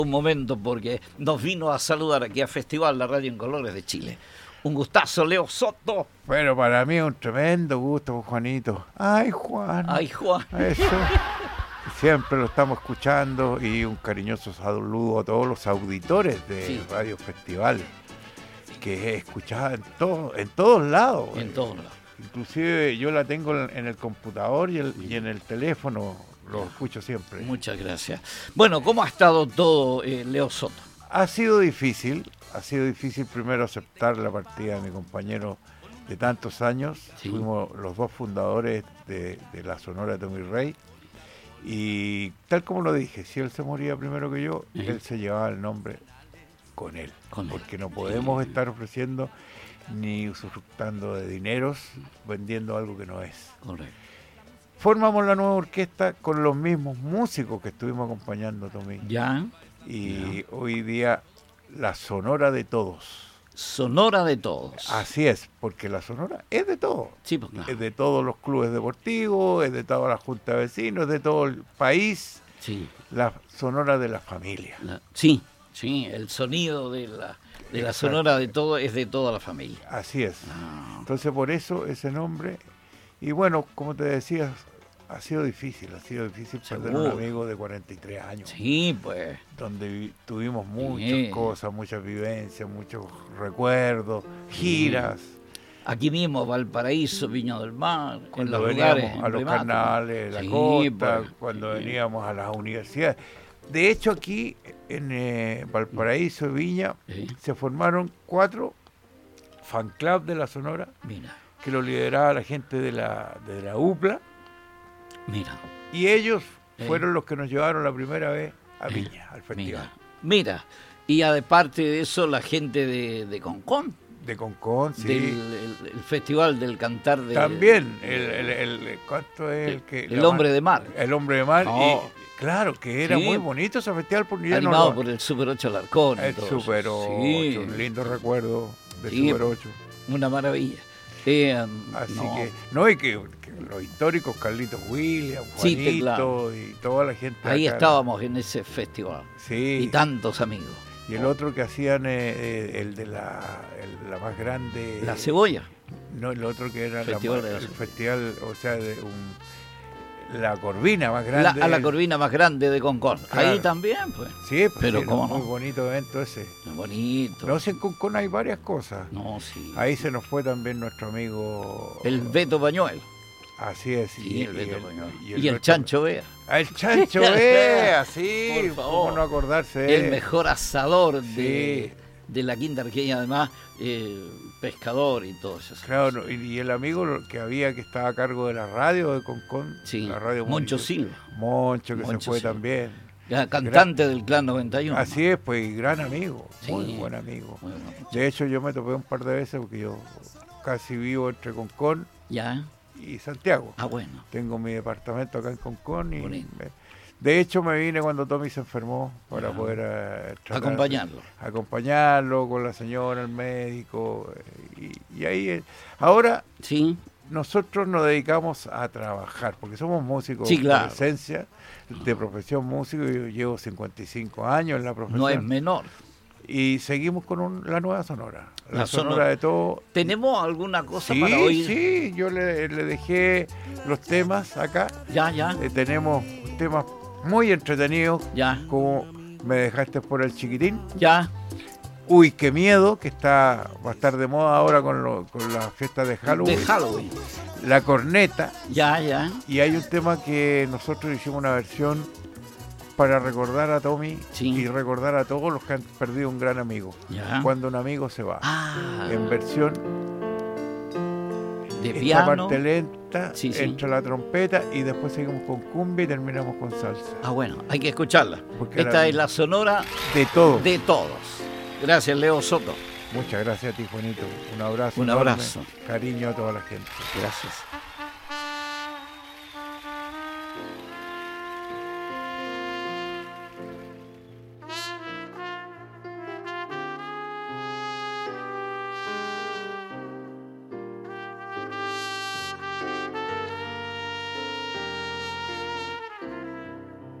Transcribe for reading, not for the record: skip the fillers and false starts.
Un momento, porque nos vino a saludar aquí a Festival La Radio en Colores de Chile. Un gustazo, Leo Soto. Bueno, para mí es un tremendo gusto, Juanito. Ay, Juan. Ay, Juan. Eso. Siempre lo estamos escuchando y un cariñoso saludo a todos los auditores de Radio Festival, que escuchaba en todos lados. En todos lados. Inclusive yo la tengo en el computador y en el teléfono, lo escucho siempre. Muchas gracias. Bueno, ¿cómo ha estado todo, Leo Soto? Ha sido difícil primero aceptar la partida de mi compañero de tantos años. Sí. Fuimos los dos fundadores de la Sonora de Tommy Rey. Y tal como lo dije, si él se moría primero que yo, él se llevaba el nombre con él. Porque no podemos estar ofreciendo ni usufructando de dineros vendiendo algo que no es. Correcto. Formamos la nueva orquesta con los mismos músicos que estuvimos acompañando a Tommy. Ya. Y hoy día la Sonora de Todos. Sonora de Todos. Así es, porque la Sonora es de todo. Sí, pues claro. Es de todos los clubes deportivos, es de toda la Junta de Vecinos, es de todo el país. Sí. La Sonora de la familia. Sí, el sonido de la Sonora de Todo es de toda la familia. Así es. Entonces por eso ese nombre. Y bueno, como te decía, ha sido difícil perder un amigo de 43 años. Sí, pues. Donde tuvimos muchas cosas, muchas vivencias, muchos recuerdos, giras. Aquí mismo, Valparaíso, Viña del Mar, cuando veníamos a los canales, la costa, pues, cuando veníamos a las universidades. De hecho, aquí en Valparaíso y Viña se formaron 4 fan club de la Sonora. Mira. Que lo lideraba la gente de la UPLA. Mira. Y ellos fueron los que nos llevaron la primera vez a Viña, al festival. Mira. Y aparte de eso, la gente de Concón. De Concón, sí. El festival del cantar de... También, ¿cuánto es el que...? El Hombre de Mar. El Hombre de Mar. Oh. Y, claro, que era muy bonito ese festival. Porque animado por el Super 8 Alarcón. El Super 8, un lindo recuerdo de Super 8. Una maravilla. Así que los históricos, Carlitos Williams, Juanito y toda la gente. Ahí estábamos en ese festival. Sí. Y tantos amigos. Y el otro que hacían, el de la más grande. La Cebolla. No, el otro que era el festival, o sea, la Corvina más grande. La Corvina más grande de Concón. Claro. Ahí también, pues. Sí, pero cómo no. Muy bonito evento ese. Bonito. No sé, en Concón hay varias cosas. No, sí. Ahí se nos fue también nuestro amigo... El Beto Pañuel. Así es. Sí, el Beto Pañuel. Y el Chancho Bea. El Chancho Bea, sí. Por favor. ¿Cómo no acordarse de él? El mejor asador de la Quinta Arqueña, además, pescador y todo eso. Claro, y el amigo que estaba a cargo de la radio de Concón, la radio Moncho Silva. Moncho se fue Silva. También. Cantante del Clan 91. Así es, pues, gran amigo, muy buen amigo. Muy bueno. De hecho, yo me topé un par de veces porque yo casi vivo entre Concón y Santiago. Bueno. Tengo mi departamento acá en Concón y... De hecho, me vine cuando Tommy se enfermó para poder acompañarlo con la señora, el médico. Y ahí, ahora, nosotros nos dedicamos a trabajar, porque somos músicos por esencia, de profesión músico. Yo llevo 55 años en la profesión. No es menor. Y seguimos con la nueva Sonora. La Sonora de Todo. ¿Tenemos alguna cosa para oír? Sí, yo le dejé los temas acá. Ya. Tenemos temas muy entretenido, como Me dejaste por el chiquitín. Uy, qué miedo, que va a estar de moda ahora con la fiesta de Halloween. La corneta. Y hay un tema que nosotros hicimos una versión para recordar a Tommy y recordar a todos los que han perdido un gran amigo. Cuando un amigo se va. En versión de piano. Esta parte lenta, entra la trompeta y después seguimos con cumbia y terminamos con salsa. Bueno, hay que escucharla. Porque esta es la Sonora de todos. Gracias, Leo Soto. Muchas gracias a ti, Juanito. Un abrazo. Un abrazo. Cariño a toda la gente. Gracias.